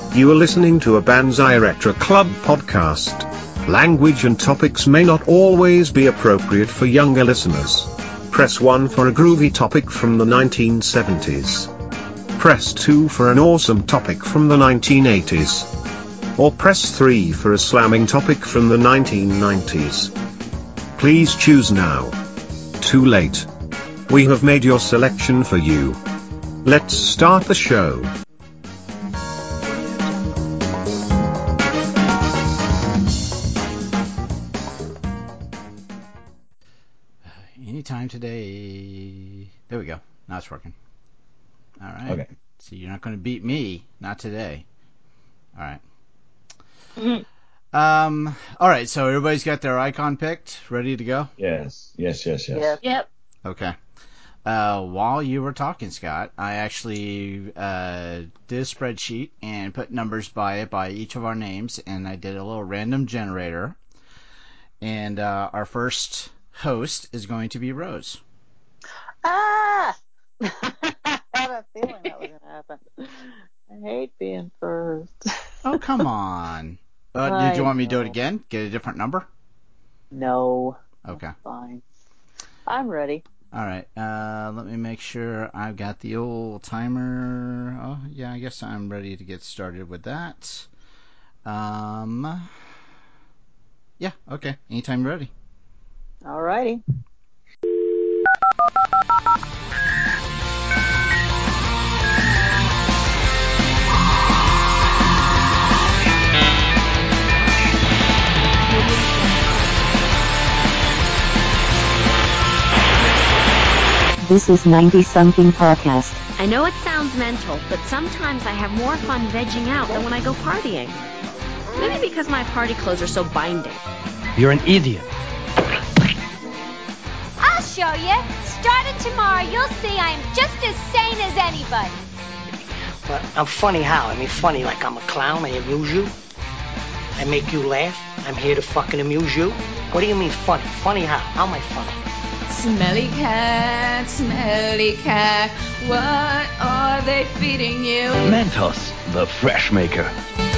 You are listening to a Banzai Retro Club podcast. Language and topics may not always be appropriate for younger listeners. Press 1 for a groovy topic from the 1970s. Press 2 for an awesome topic from the 1980s. Or press 3 for a slamming topic from the 1990s. Please choose now. Too late. We have made your selection for you. Let's start the show. Anytime today. There we go. Now it's working. All right. Okay. So you're not going to beat me. Not today. All right. All right. So everybody's got their icon picked, ready to go? Yes. Yep. Okay. While you were talking, Scott, I actually did a spreadsheet and put numbers by it by each of our names, and I did a little random generator. And our first host is going to be Rose. I had a feeling that was going to happen. I hate being first. Oh, come on. Did you want me to do it again? Get a different number? No. Okay. Fine. I'm ready. All right. Let me make sure I've got the old timer. Oh, yeah, I guess I'm ready to get started with that. Yeah, okay. Anytime you're ready. All righty. This is 90 Something Podcast. I know it sounds mental, but sometimes I have more fun vegging out than when I go partying. Maybe because my party clothes are so binding. You're an idiot. I'll show you. Starting tomorrow, you'll see I am just as sane as anybody. But I'm funny how? I mean, funny like I'm a clown, I amuse you? I make you laugh? I'm here to fucking amuse you? What do you mean funny? Funny how? How am I funny? Smelly cat, what are they feeding you? Mentos, the fresh maker.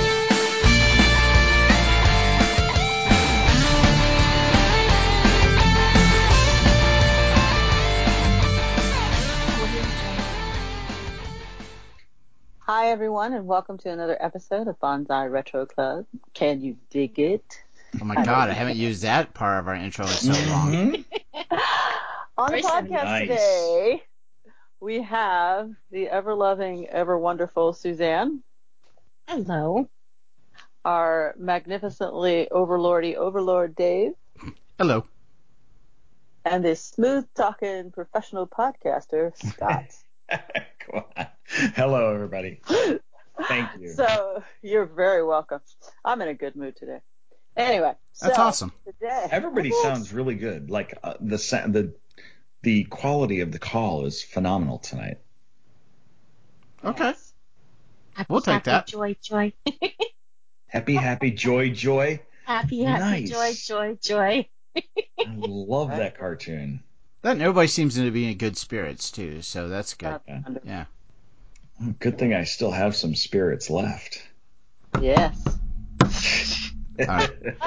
Hi, everyone, and welcome to another episode of Banzai Retro Club. Can you dig it? Oh, my God. I haven't used that part of our intro in so long. On the podcast Nice. today, we have the ever-loving, ever-wonderful Suzanne. Hello. Our magnificently overlord Dave. Hello. And the smooth-talking professional podcaster, Scott. Come on. Hello, everybody. Thank you. So, you're very welcome. I'm in a good mood today. Anyway, That's awesome. Today, Everybody sounds really good. Like the quality of the call is phenomenal tonight. Okay. Happy, We'll take that. Joy. Happy, joy. Happy, Nice. joy. I love that cartoon. Then everybody seems to be in good spirits, too, so that's good. Yeah. Good thing I still have some spirits left. Yes. All right.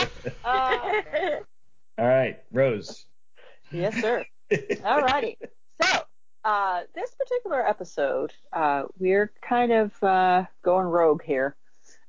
All right, Rose. Yes, sir. All righty. So, this particular episode, we're kind of going rogue here.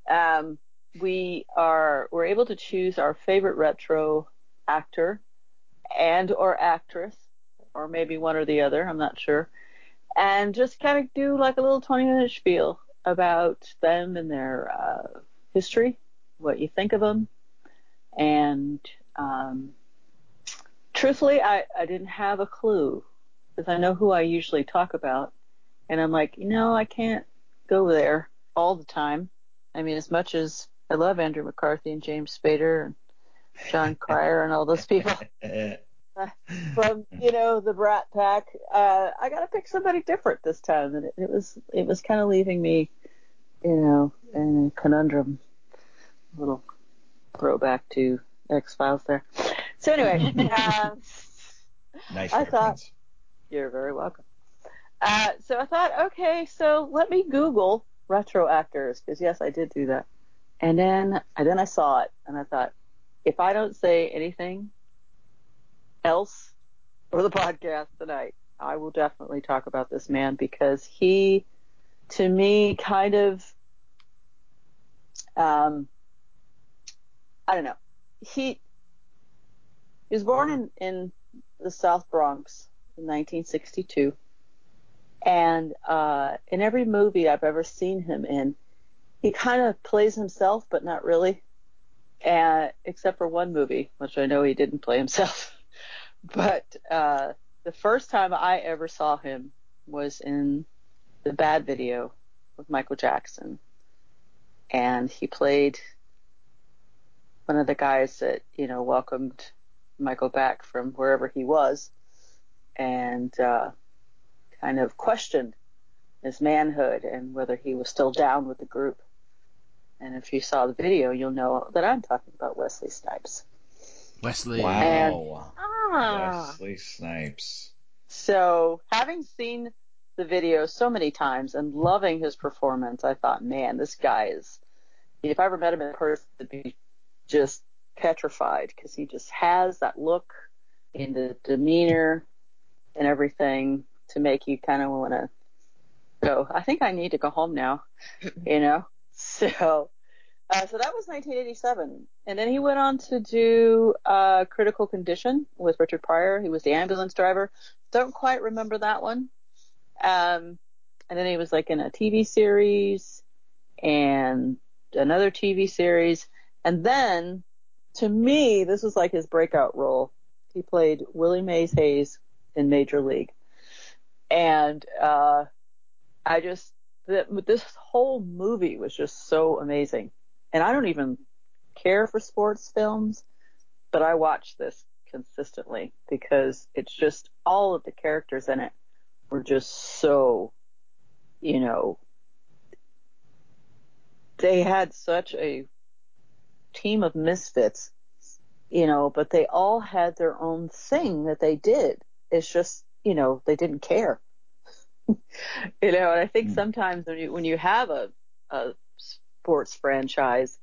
We're able to choose our favorite retro actor and or actress, or maybe one or the other, I'm not sure, and just kind of do like a little 20-minute spiel about them and their history, what you think of them, and truthfully, I didn't have a clue, because I know who I usually talk about, and I'm like, I can't go there all the time. I mean, as much as I love Andrew McCarthy and James Spader and John Cryer and all those people from, the Brat Pack, I got to pick somebody different this time, and it was kind of leaving me, in a conundrum, a little throwback to X-Files there. So anyway, Nice I reference. thought, you're very welcome. So I thought, okay, so let me Google retro actors, because yes, I did do that. And then I saw it, and I thought, if I don't say anything else for the podcast tonight, I will definitely talk about this man, because he, to me, kind of, I don't know. He was born in the South Bronx in 1962. And in every movie I've ever seen him in, he kind of plays himself, but not really. Except for one movie, which I know he didn't play himself. But the first time I ever saw him was in the Bad Video with Michael Jackson. And he played one of the guys that, welcomed Michael back from wherever he was, and kind of questioned his manhood and whether he was still down with the group. And if you saw the video, you'll know that I'm talking about Wesley Snipes. Wesley. Wow. And, Wesley Snipes. So, having seen the video so many times and loving his performance, I thought, man, this guy is, if I ever met him in person, I'd be just petrified, because he just has that look in the demeanor and everything to make you kind of want to go, I think I need to go home now, So that was 1987. And then he went on to do Critical Condition with Richard Pryor. He was the ambulance driver. Don't quite remember that one. And then he was like in a TV series and another TV series. And then, to me, this was like his breakout role. He played Willie Mays Hayes in Major League. And this whole movie was just so amazing. And I don't even care for sports films, but I watch this consistently because it's just, all of the characters in it were just so, they had such a team of misfits, but they all had their own thing that they did. It's just, they didn't care. And I think sometimes when you have a sports franchise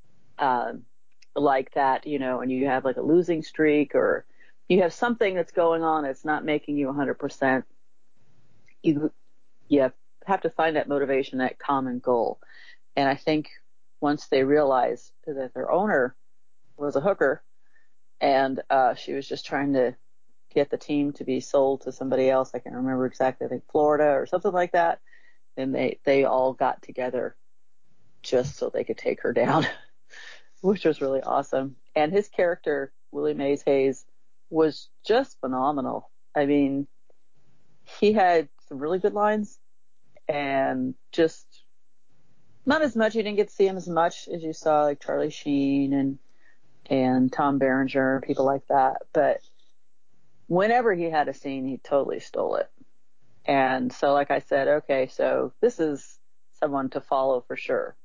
like that, and you have like a losing streak, or you have something that's going on that's not making you 100%, you have to find that motivation, that common goal. And I think once they realized that their owner was a hooker and she was just trying to get the team to be sold to somebody else, I can't remember exactly, I think Florida or something like that, and they all got together just so they could take her down, which was really awesome. And his character, Willie Mays Hayes, was just phenomenal. I mean, he had some really good lines, and just not as much. You didn't get to see him as much as you saw like Charlie Sheen and Tom Berenger, people like that. But whenever he had a scene, he totally stole it. And so, like I said, okay, so this is someone to follow for sure.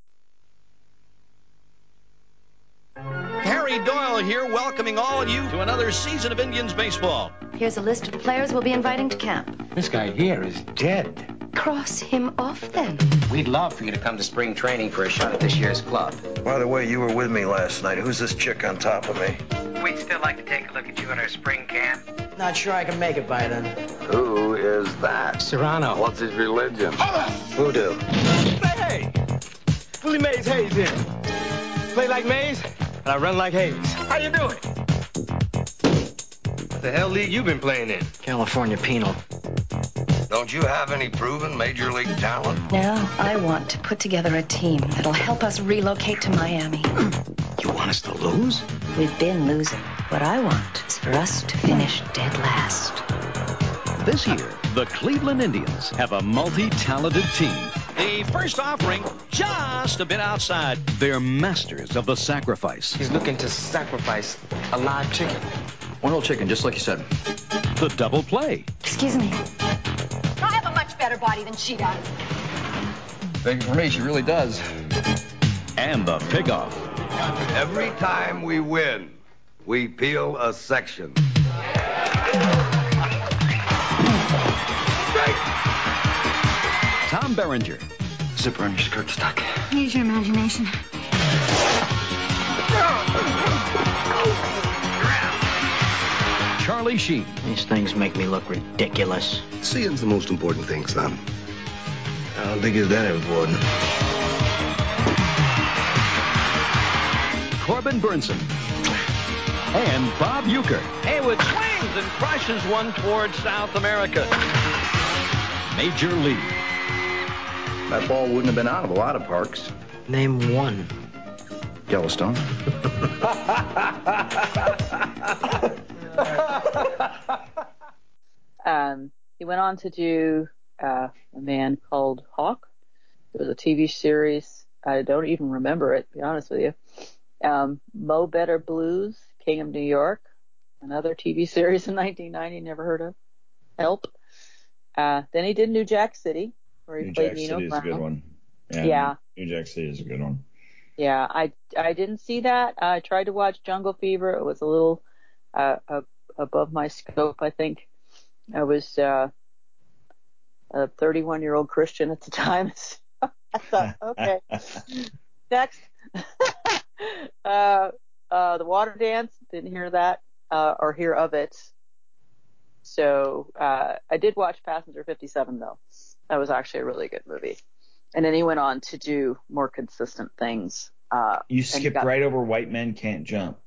Harry Doyle here, welcoming all of you to another season of Indians baseball. Here's a list of the players we'll be inviting to camp. This guy here is dead. Cross him off, then. We'd love for you to come to spring training for a shot at this year's club. By the way, you were with me last night. Who's this chick on top of me? We'd still like to take a look at you at our spring camp. Not sure I can make it by then. Who is that? Serrano. What's his religion? Voodoo. Hey! Willie Mays Hayes here. Play like Mays, and I run like Hayes. How you doing? What the hell league you been playing in? California Penal. Don't you have any proven major league talent? Now I want to put together a team that'll help us relocate to Miami. You want us to lose? We've been losing. What I want is for us to finish dead last. This year, the Cleveland Indians have a multi-talented team. The first offering just a bit outside. They're masters of the sacrifice. He's looking to sacrifice a live chicken. One whole chicken, just like you said. The double play. Excuse me. I have a much better body than she does. Thank you for me, she really does. And the pick-off. Every time we win, we peel a section. Tom Berenger, Zipper on your skirt stuck. Use your imagination. Charlie Sheen. These things make me look ridiculous. Seeing's the most important thing, son. I don't think it's that important. Corbin Burnson. And Bob Uecker. Haywood swings and crushes one towards South America. Major League. That ball wouldn't have been out of a lot of parks. Name one. Yellowstone. He went on to do A Man Called Hawk. It was a TV series. I don't even remember it, to be honest with you. Mo Better Blues, King of New York, another TV series in 1990, never heard of. Help. Then he did New Jack City, where he played Nino Brown. New Jack City is a good one. Yeah. New Jack City is a good one. Yeah, I didn't see that. I tried to watch Jungle Fever. It was a little above my scope, I think. I was a 31-year-old Christian at the time. So I thought, okay, next. The Water Dance, didn't hear that or hear of it. So I did watch Passenger 57, though. That was actually a really good movie. And then he went on to do more consistent things. You skipped right over White Men Can't Jump.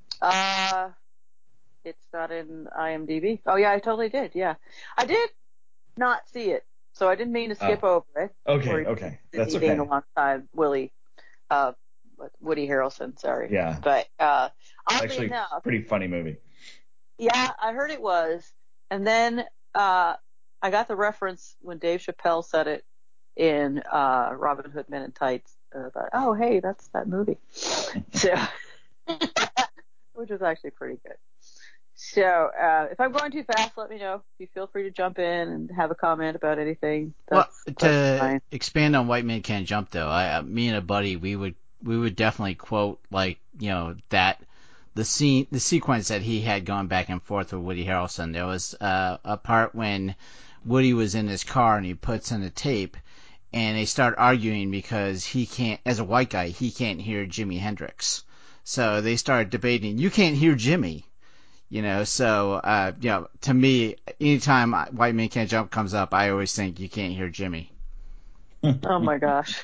It's not in IMDb. Oh, yeah, I totally did. Yeah. I did not see it, so I didn't mean to skip over it. Okay. That's okay. Alongside Woody Harrelson, sorry. Yeah. But oddly actually, enough, pretty funny movie. Yeah, I heard it was. And then I got the reference when Dave Chappelle said it in Robin Hood Men in Tights. Thought, oh, hey, that's that movie. So, which was actually pretty good. So, if I'm going too fast, let me know. You feel free to jump in and have a comment about anything. That's fine. Expand on White Men Can't Jump, though, me and a buddy, we would definitely quote, like, that the sequence that he had going back and forth with Woody Harrelson. There was a part when Woody was in his car and he puts in a tape, and they start arguing because he can't, as a white guy, he can't hear Jimi Hendrix. So they started debating, you can't hear Jimmy. So, to me, anytime White Man Can't Jump comes up, I always think you can't hear Jimmy. Oh, my gosh.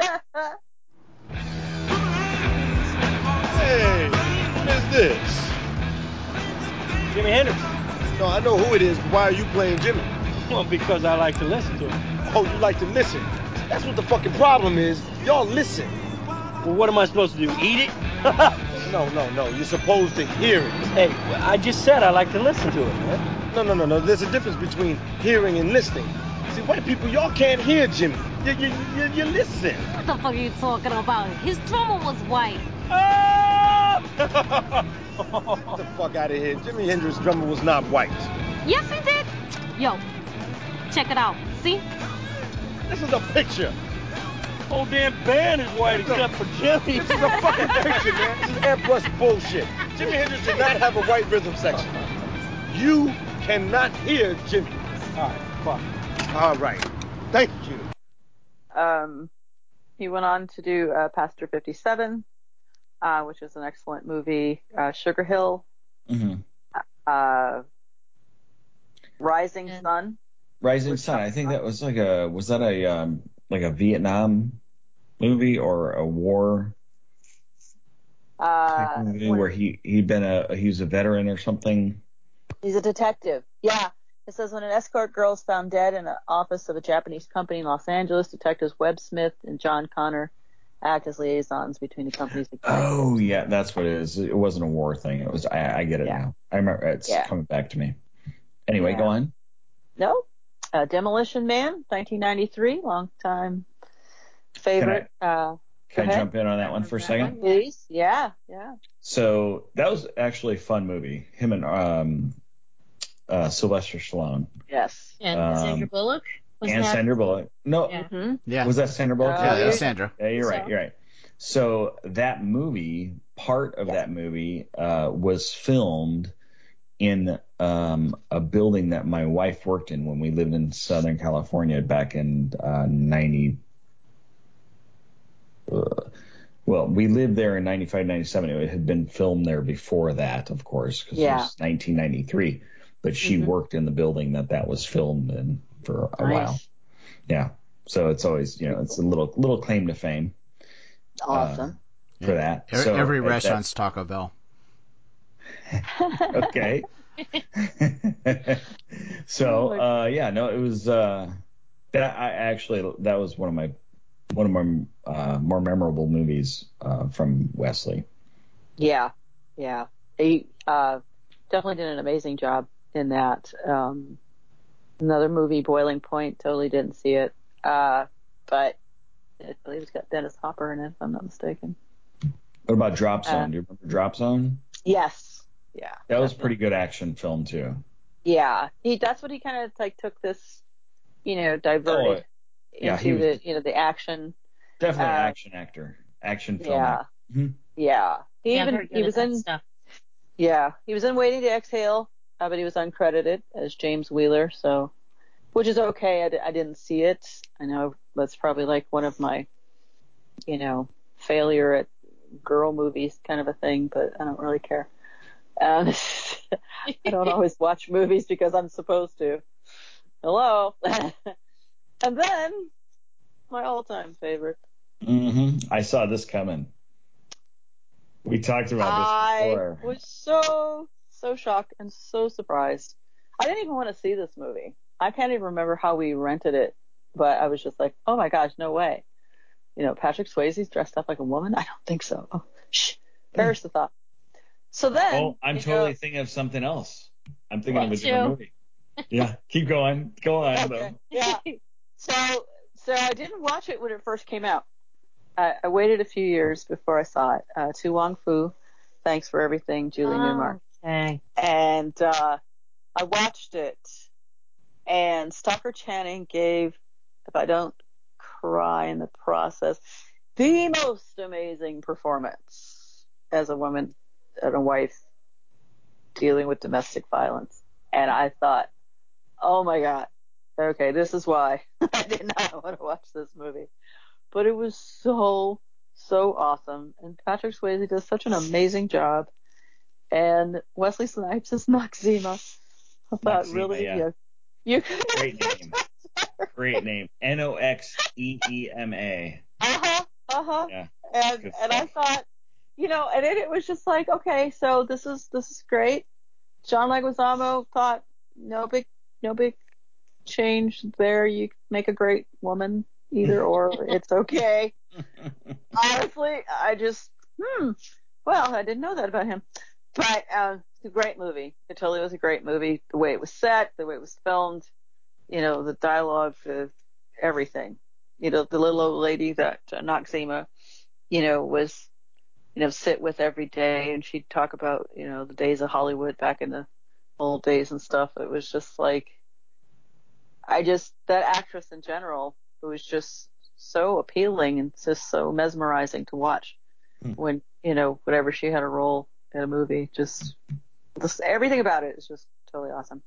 Hey, what is this? Jimi Hendrix. No, I know who it is, but why are you playing Jimmy? Well, because I like to listen to him. Oh, you like to listen. That's what the fucking problem is. Y'all listen. Well, what am I supposed to do, eat it? No. You're supposed to hear it. Hey, I just said I like to listen to it, man. No. There's a difference between hearing and listening. See, white people, y'all can't hear Jimmy. You listen. What the fuck are you talking about? His drummer was white. Get the fuck out of here. Jimi Hendrix's drummer was not white. Yes, he did. Yo, check it out. See? This is a picture. Whole damn band is white except for Jimmy. This is a fucking picture, man. This is airbrush bullshit. Jimi Hendrix did not have a white rhythm section. You cannot hear Jimmy. All right, fuck. All right. Thank you. He went on to do Passenger 57, which is an excellent movie. Sugar Hill. Mm-hmm. Rising Sun. Rising Sun. I think that was was that a Vietnam movie or a war movie where he was a veteran or something? He's a detective. Yeah. It says when an escort girl is found dead in the office of a Japanese company in Los Angeles, detectives Webb Smith and John Connor act as liaisons between the company's executives. Oh, yeah, that's what it is. It wasn't a war thing. It was. I get it now. I remember. It's coming back to me. Anyway, go on. No. Demolition Man, 1993, long time favorite. Can I jump in on that one for a second? Please. Yeah. So that was actually a fun movie. Him and Sylvester Stallone. Yes. And Sandra Bullock? Sandra Bullock. No. Yeah. Mm-hmm. Yeah. Was that Sandra Bullock? Yeah, that was Sandra. Yeah, you're right. So that movie, part of that movie, was filmed in a building that my wife worked in when we lived in Southern California back in well, we lived there in 95, 97. It had been filmed there before that, of course, because it was 1993. But she worked in the building that was filmed in for a while. Yeah. So it's always, it's a little claim to fame. Awesome. For that. So every restaurant's Taco Bell. Okay. So, it was that was one of my more memorable movies from Wesley. Yeah. He definitely did an amazing job in that. Another movie, Boiling Point, totally didn't see it. But I believe it's got Dennis Hopper in it, if I'm not mistaken. What about Drop Zone? Do you remember Drop Zone? Yes. Yeah. That was a pretty good action film too. Yeah. That's what he kind of took this, diverted into the action. Definitely an action actor. Action film actor. Mm-hmm. Yeah. He was in stuff. Yeah. He was in Waiting to Exhale, but he was uncredited as James Wheeler, so which is okay. I didn't see it. I know that's probably like one of my, failure at girl movies kind of a thing, but I don't really care. I don't always watch movies because I'm supposed to. Hello. And then my all-time favorite. Mm-hmm. I saw this coming. We talked about this before. I was so shocked and so surprised. I didn't even want to see this movie. I can't even remember how we rented it, but I was just like, oh my gosh, no way. Patrick Swayze's dressed up like a woman? I don't think so. Oh, shh. Perish the thought. So then. Oh, I'm totally thinking of something else. I'm thinking of a different movie. Yeah, keep going. Go on, okay. Though. Yeah. So I didn't watch it when it first came out. I waited a few years before I saw it. To Wong Fu, Thanks for Everything, Julie Newmar. Okay. And I watched it, and Stockard Channing gave, if I don't cry in the process, the most amazing performance as a woman and a wife dealing with domestic violence. And I thought, oh my God, okay, this is why I did not want to watch this movie. But it was so awesome. And Patrick Swayze does such an amazing job. And Wesley Snipes is Noxzema. I thought really, you great name. Great name. Noxeema. Yeah. And I thought, and it was just like, okay, so this is great. John Leguizamo thought no big change there. You make a great woman either or. It's okay. Honestly, I just well, I didn't know that about him. But it's a great movie. It totally was a great movie. The way it was set, the way it was filmed, the dialogue, everything. The little old lady that Noxzema, was, sit with every day, and she'd talk about, the days of Hollywood back in the old days and stuff. It was just like, that actress in general, it was just so appealing and just so mesmerizing to watch when, whenever she had a role in a movie, just everything about it is just totally awesome.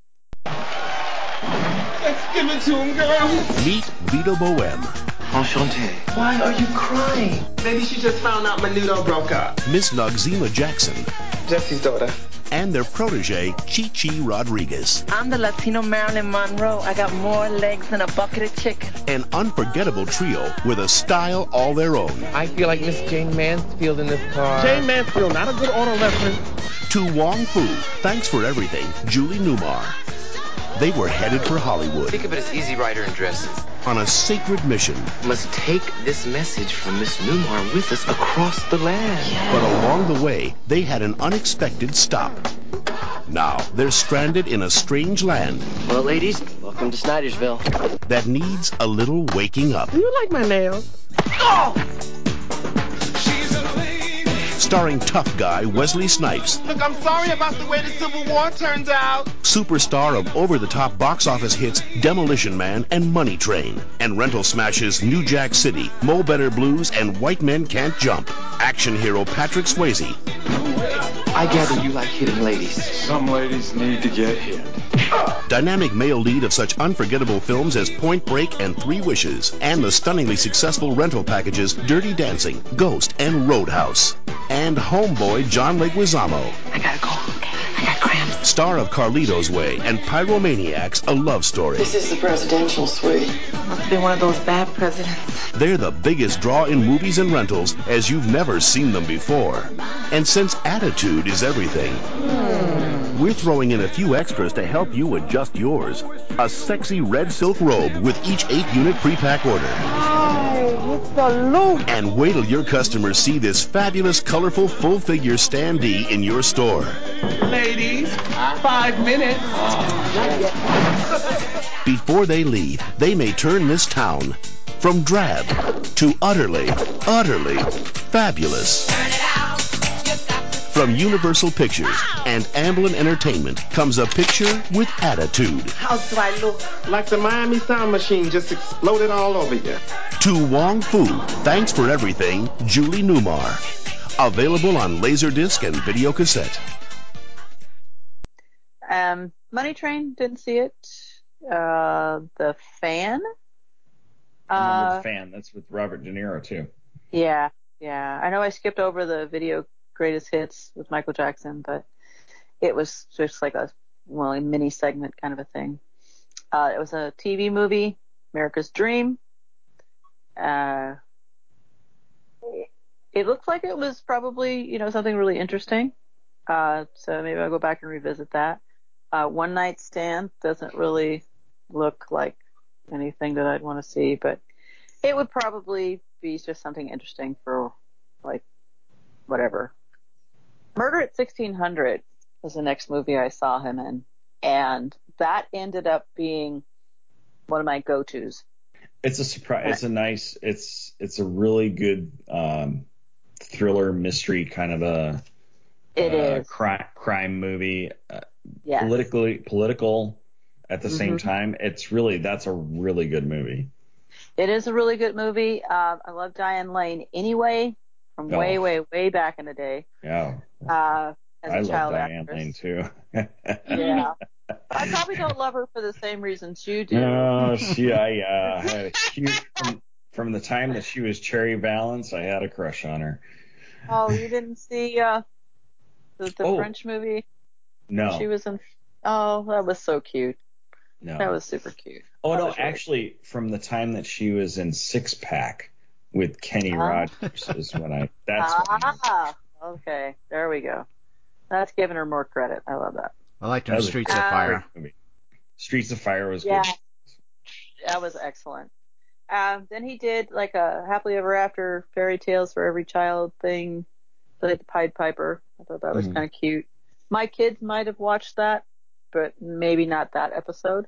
Let's give it to him, girl. Meet Vito Bohème. Enchanté. Why are you crying? Maybe she just found out Menudo broke up. Miss Noxzema Jackson. Jesse's daughter. And their protege, Chi-Chi Rodriguez. I'm the Latino Marilyn Monroe. I got more legs than a bucket of chicken. An unforgettable trio with a style all their own. I feel like Miss Jane Mansfield in this car. Jane Mansfield, not a good auto reference. To Wong Fu, Thanks for Everything, Julie Newmar. They were headed for Hollywood. Think of it as Easy Rider and dresses. On a sacred mission. We must take this message from Miss Newmar with us across the land. Yeah. But along the way, they had an unexpected stop. Now, they're stranded in a strange land. Well, ladies, welcome to Snydersville. That needs a little waking up. Do you like my nails? Oh! Starring tough guy Wesley Snipes. Look, I'm sorry about the way the Civil War turns out. Superstar of over-the-top box office hits Demolition Man and Money Train. And rental smashes New Jack City, Mo Better Blues, and White Men Can't Jump. Action hero Patrick Swayze. I gather you like hitting ladies. Some ladies need to get hit. Dynamic male lead of such unforgettable films as Point Break and Three Wishes, and the stunningly successful rental packages Dirty Dancing, Ghost, and Roadhouse. And homeboy John Leguizamo. I gotta go. Okay, I got cramps. Star of Carlito's Way and Pyromaniacs, A Love Story. This is the presidential suite. Must have been one of those bad presidents. They're the biggest draw in movies and rentals as you've never seen them before. And since attitude is everything, we're throwing in a few extras to help you adjust yours. A sexy red silk robe with each 8-unit pre-pack order. Hi, it's the loot. And wait till your customers see this fabulous, colorful, full-figure standee in your store. Ladies, 5 minutes. Before they leave, they may turn this town from drab to utterly, utterly fabulous. From Universal Pictures and Amblin Entertainment comes a picture with attitude. How do I look? Like the Miami Sound Machine just exploded all over you. To Wong Fu, thanks for everything, Julie Newmar. Available on Laserdisc and video cassette. Money Train, didn't see it. The Fan. I remember The Fan. That's with Robert De Niro, too. Yeah. I know I skipped over the video greatest hits with Michael Jackson, but it was just like a mini segment kind of a thing. It was a TV movie, America's Dream. It looked like it was probably, something really interesting. So maybe I'll go back and revisit that. One Night Stand doesn't really look like anything that I'd want to see, but it would probably be just something interesting for, whatever. Murder at 1600 was the next movie I saw him in, and that ended up being one of my go-tos. It's a surprise. It's a really good thriller mystery kind of a crime movie. Yes. Political at the same time. That's a really good movie. It is a really good movie. I love Diane Lane anyway, from way back in the day. Yeah. As a child love Diane actress. Lane too. Yeah. I probably don't love her for the same reasons you do. No, I had a cute from the time that she was Cherry Valance. I had a crush on her. Oh, you didn't see the French movie? No. She was in. Oh, that was so cute. No. That was super cute. Oh no, actually, from the time that she was in Six Pack with Kenny Rogers is when okay, there we go. That's giving her more credit. I love that. I liked her in Streets of Fire. Streets of Fire was good. That was excellent. Then he did like a Happily Ever After Fairy Tales for Every Child thing, like the Pied Piper. I thought that was kind of cute. My kids might have watched that, but maybe not that episode.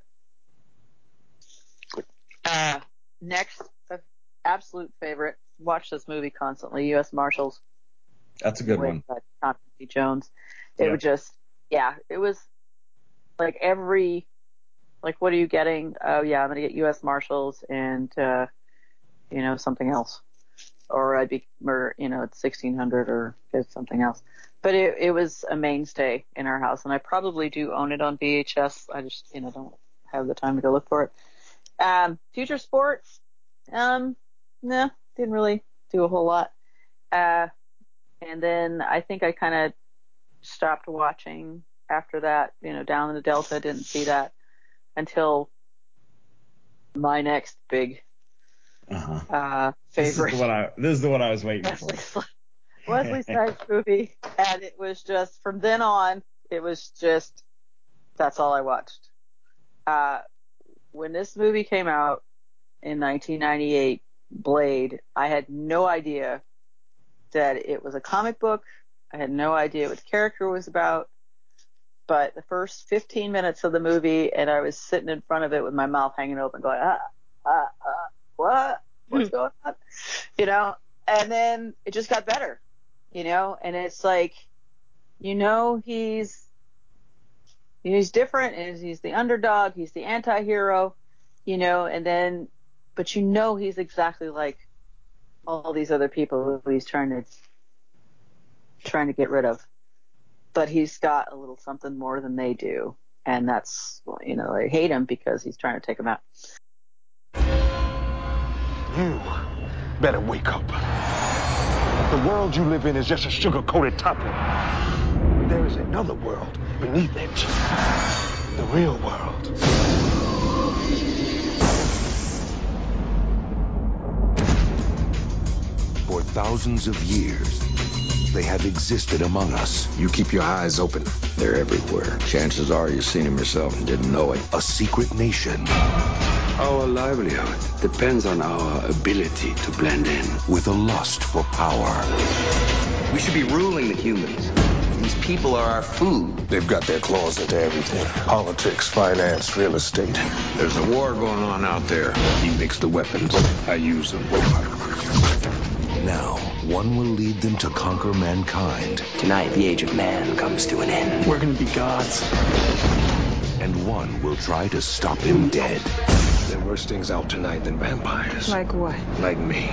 Next, absolute favorite. Watch this movie constantly. U.S. Marshals. That's a good one. Tommy Lee Jones. It would just, it was like what are you getting? Oh yeah, I'm gonna get U.S. Marshals and something else, or I'd be murder. It's 1600 or get something else. But it was a mainstay in our house, and I probably do own it on VHS. I just don't have the time to go look for it. Future Sports, didn't really do a whole lot. And then I think I kind of stopped watching after that. Down in the Delta, didn't see that until my next big favorite. This is the one I was waiting for. Wesley Snipes movie, and it was just from then on. It was just that's all I watched. When this movie came out in 1998, Blade, I had no idea that it was a comic book. I had no idea what the character was about. But the first 15 minutes of the movie, and I was sitting in front of it with my mouth hanging open, going, what? What's going on? And then it just got better, and it's like, he's different, and he's the underdog, he's the anti-hero, and then, but he's exactly like all these other people who he's trying to get rid of. but he's got a little something more than they do. And that's, you know, they hate him because he's trying to take them out. You better wake up. The world you live in is just a sugar-coated topping. There is another world beneath it. The real world. For thousands of years, they have existed among us. You keep your eyes open. They're everywhere. Chances are you've seen them yourself and didn't know it. A secret nation. Our livelihood depends on our ability to blend in. With a lust for power. We should be ruling the humans. These people are our food. They've got their claws into everything. Politics, finance, real estate. There's a war going on out there. He makes the weapons. I use them. Now, one will lead them to conquer mankind. Tonight, the age of man comes to an end. We're gonna be gods. And one will try to stop him dead. There are worse things out tonight than vampires. Like what? Like me.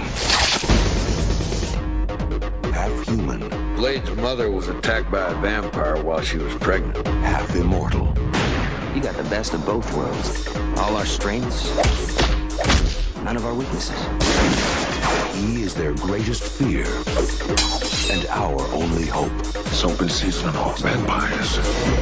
Half human. Blade's mother was attacked by a vampire while she was pregnant. Half immortal. You got the best of both worlds. All our strengths, none of our weaknesses. He is their greatest fear and our only hope. It's open season on vampires.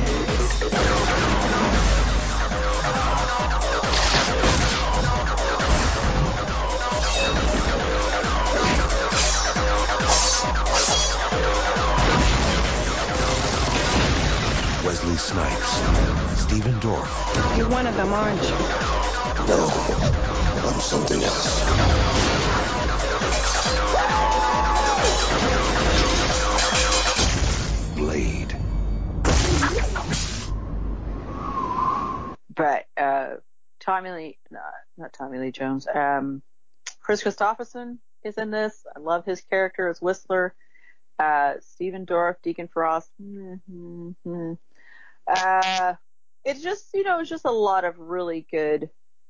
Wesley Snipes, Stephen Dorff. You're one of them, aren't you? No, I'm something else. Blade. But not Tommy Lee Jones. Chris Christopherson is in this. I love his character as Whistler. Stephen Dorff, Deacon Frost. It's just, it's just a lot of really good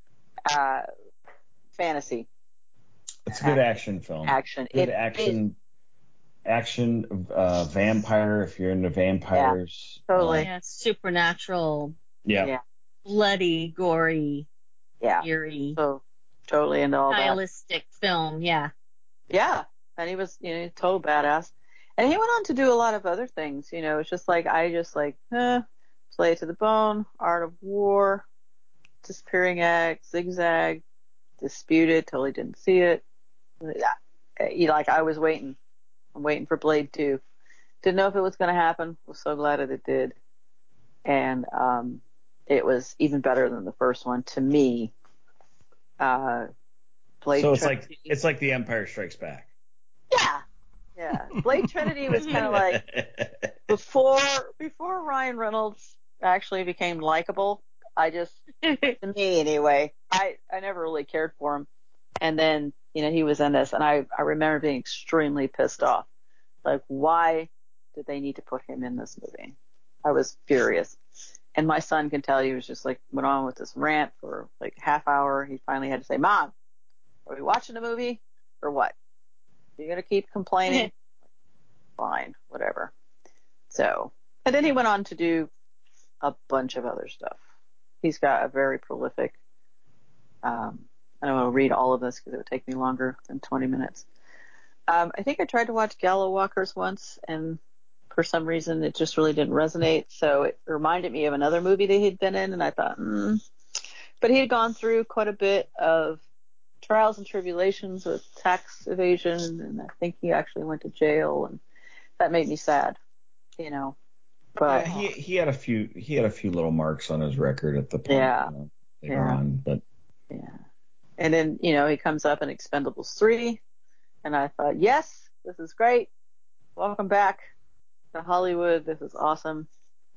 fantasy. It's a good action film. Good action, vampire, if you're into vampires. Yeah, totally. Supernatural. Yeah. Bloody, gory. Yeah. Eerie. So totally into all stylistic film, yeah. Yeah. And he was, total badass. And he went on to do a lot of other things, it's just like, Play It to the Bone, Art of War, Disappearing Act, Zigzag, Disputed, totally didn't see it. I was waiting. I'm waiting for Blade 2. Didn't know if it was going to happen. Was so glad that it did. And it was even better than the first one to me. Blade. So it's like The Empire Strikes Back. Yeah. Blade Trinity was kind of like before Ryan Reynolds actually became likable. To me anyway, I never really cared for him. And then, he was in this, and I remember being extremely pissed off. Like, why did they need to put him in this movie? I was furious. And my son can tell you, he was just like, went on with this rant for like half hour. He finally had to say, Mom, are we watching a movie or what? You're going to keep complaining? Fine, whatever. So, and then he went on to do a bunch of other stuff. He's got a very prolific, I don't want to read all of this because it would take me longer than 20 minutes. I think I tried to watch Gallows Walkers once, and for some reason it just really didn't resonate. So it reminded me of another movie that he'd been in, and I thought, But he had gone through quite a bit of trials and tribulations with tax evasion, and I think he actually went to jail, and that made me sad, But yeah, he had a few little marks on his record at the point later on, but and then he comes up in Expendables 3, and I thought, yes, this is great, welcome back to Hollywood, this is awesome.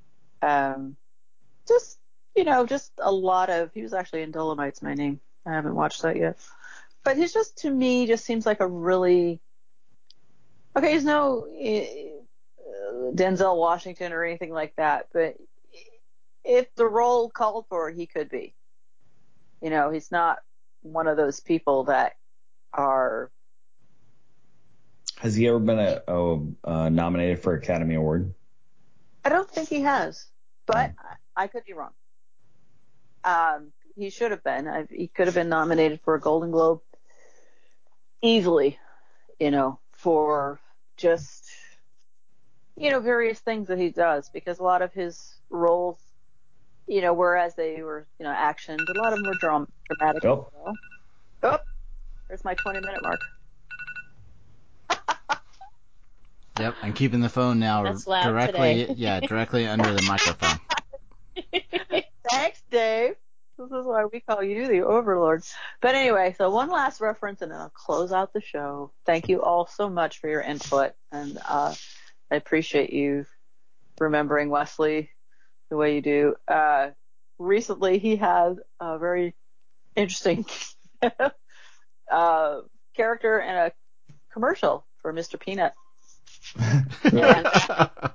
Just a lot of, he was actually in Dolomite's My Name. I haven't watched that yet, but he's just, to me, just seems like a really he's no Denzel Washington or anything like that, but if the role called for, he could be. He's not one of those people that are. Has he ever been nominated for Academy Award? I don't think he has, but I could be wrong. He should have been. He could have been nominated for a Golden Globe easily, for just, various things that he does, because a lot of his roles, whereas they were, action, but a lot of them were dramatic. Oh. Oh, there's my 20-minute mark. Yep, I'm keeping the phone now directly under the microphone. Thanks, Dave. This is why we call you the Overlord. But anyway, so one last reference, and then I'll close out the show. Thank you all so much for your input, and I appreciate you remembering Wesley the way you do. Recently, he had a very interesting character in a commercial for Mr. Peanut. Gotta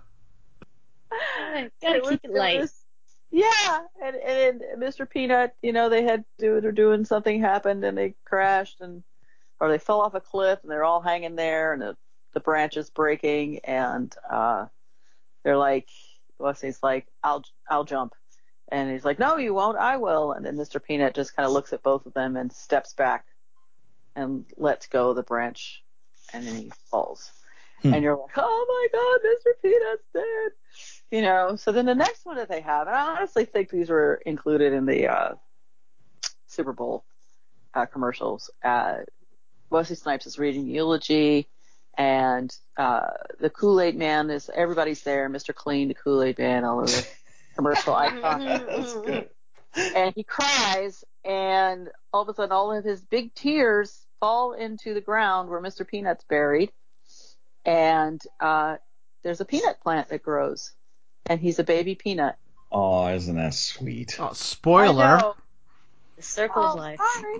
keep it light. And Mr. Peanut, they're doing something happened and they crashed or they fell off a cliff and they're all hanging there and the branch is breaking and they're like, Wesley's like, I'll jump. And he's like, no, you won't, I will. And then Mr. Peanut just kind of looks at both of them and steps back and lets go of the branch and then he falls. And you're like, oh my God, Mr. Peanut's dead. So then the next one that they have, and I honestly think these were included in the Super Bowl commercials. Wesley Snipes is reading eulogy, and the Kool-Aid Man everybody's there, Mr. Clean, the Kool-Aid Man, all over the commercial icon. That's good. And he cries, and all of a sudden all of his big tears fall into the ground where Mr. Peanut's buried. And there's a peanut plant that grows, and he's a baby peanut. Oh, isn't that sweet? Oh, spoiler. The circle of life.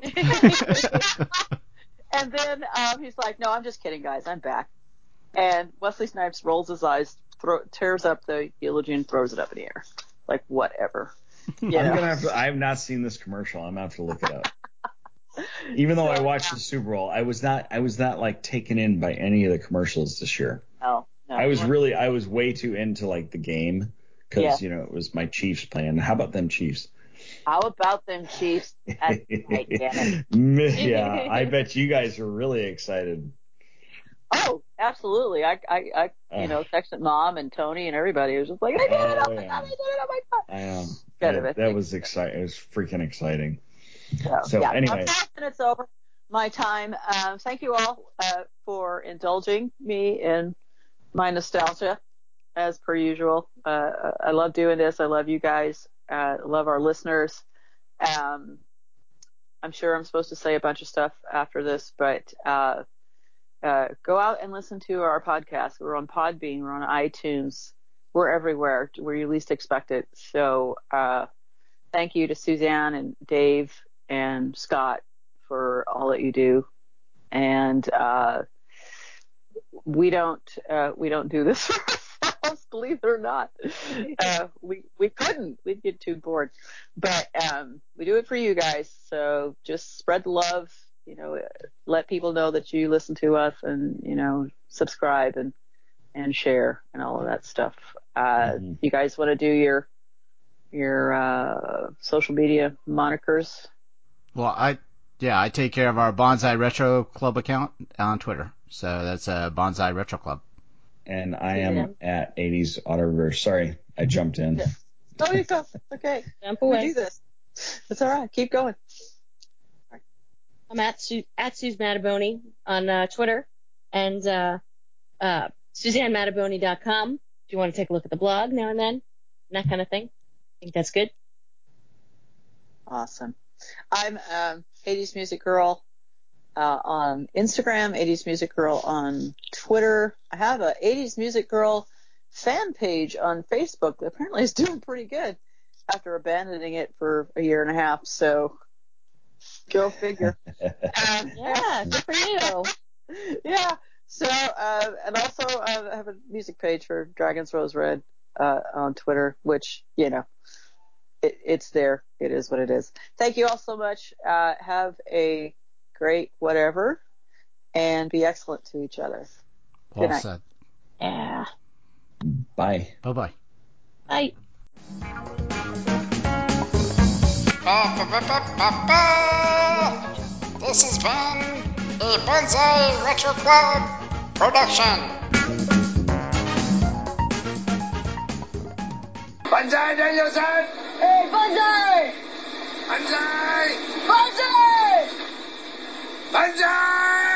And then he's like, no, I'm just kidding, guys. I'm back. And Wesley Snipes rolls his eyes, tears up the eulogy and throws it up in the air. Like, whatever. I have not seen this commercial. I'm going to have to look it up. Even though I watched the Super Bowl, I was not like taken in by any of the commercials this year. No. I was way too into like the game because, it was my Chiefs playing. How about them Chiefs? How about them Chiefs? That's right, damn it. Yeah, I bet you guys were really excited. Oh, absolutely. I texted Mom and Tony and everybody. It was just like, I did it. Oh my God, I did it. Oh my God. I know. That was exciting. It was freaking exciting. So anyway. And it's over. My time. Thank you all for indulging me in my nostalgia, as per usual. I love doing this. I love you guys. I love our listeners. I'm sure I'm supposed to say a bunch of stuff after this, but go out and listen to our podcast. We're on Podbean. We're on iTunes. We're everywhere where you least expect it. So thank you to Suzanne and Dave and Scott for all that you do. And we don't do this for ourselves, believe it or not. We couldn't. We'd get too bored. But we do it for you guys. So just spread the love. Let people know that you listen to us, and subscribe and share and all of that stuff. You guys want to do your social media monikers? Well, I take care of our Bonsai Retro Club account on Twitter. So that's Bonsai Retro Club. And I am at 80s Autoreverse. Sorry, I jumped in. Yeah. Oh, you go. Okay. Jump away. We do this. That's all right. Keep going. I'm at Suze Mataboni on Twitter and SuzanneMataboni.com if you want to take a look at the blog now and then, and that kind of thing. I think that's good. Awesome. I'm 80s Music Girl on Instagram, 80s Music Girl on Twitter. I have a 80s Music Girl fan page on Facebook that apparently is doing pretty good after abandoning it for a year and a half. So go figure. Yeah, good for you. Yeah. So, and also I have a music page for Dragon's Rose Red on Twitter, which, it's there. It is what it is. Thank you all so much. Have a great whatever, and be excellent to each other. Well Good night. said. Yeah. Bye. Bye-bye. Bye. This has been a Bonsai Retro Club production. Bonsai Danielson! Hey, Bonsai! Bonsai! Bonsai! Bonsai!